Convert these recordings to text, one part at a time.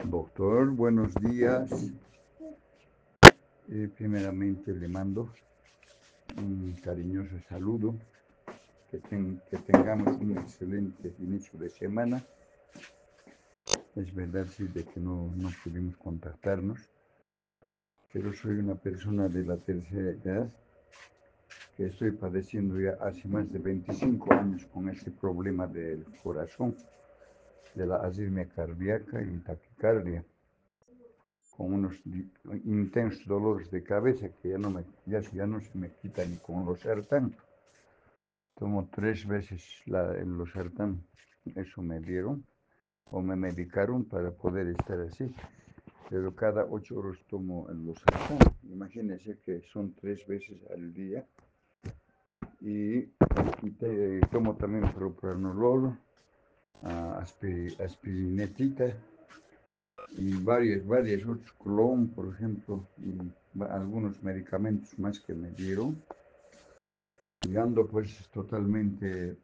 Doctor, buenos días. Primeramente le mando un cariñoso saludo, que tengamos un excelente inicio de semana. Es verdad, sí, de que no pudimos contactarnos, pero soy una persona de la tercera edad que estoy padeciendo ya hace más de 25 años con este problema del corazón, de la arritmia cardíaca y taquicardia, con unos intensos dolores de cabeza que ya no se me quita ni con losartán. Tomo 3 veces el losartán, eso me dieron, o me medicaron para poder estar así, pero cada 8 horas tomo el losartán. Imagínense que son 3 veces al día, y tomo también propranolol, aspirinetita, y varios otros, clon, por ejemplo, y algunos medicamentos más que me dieron, y ando pues totalmente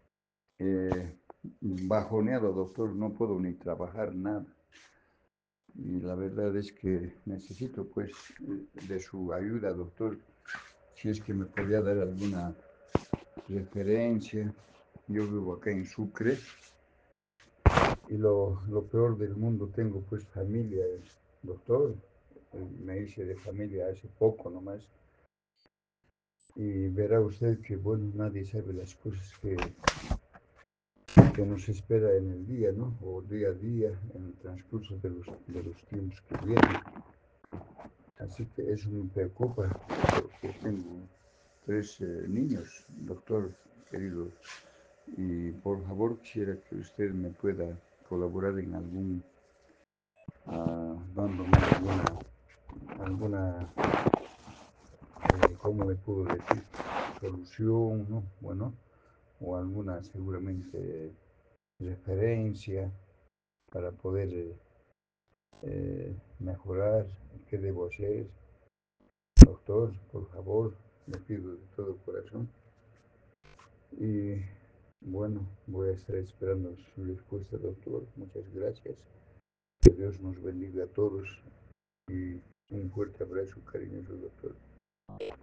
bajoneado, doctor, no puedo ni trabajar nada. Y la verdad es que necesito pues de su ayuda, doctor, si es que me podría dar alguna referencia. Yo vivo acá en Sucre, y lo peor del mundo, tengo pues familia, doctor. Me hice de familia hace poco nomás, y verá usted que, bueno, nadie sabe las cosas que nos espera en el día, ¿no? O día a día, en el transcurso de los tiempos que vienen. Así que eso me preocupa, porque tengo 3 niños, doctor querido, y por favor quisiera que usted me pueda colaborar en dándome alguna ¿cómo le puedo decir? Solución, ¿no? Bueno, o alguna seguramente referencia para poder mejorar. ¿Qué debo hacer? Doctor, por favor, le pido de todo corazón. Y bueno, voy a estar esperando su respuesta, doctor. Muchas gracias. Que Dios nos bendiga a todos, y un fuerte abrazo, cariñoso doctor.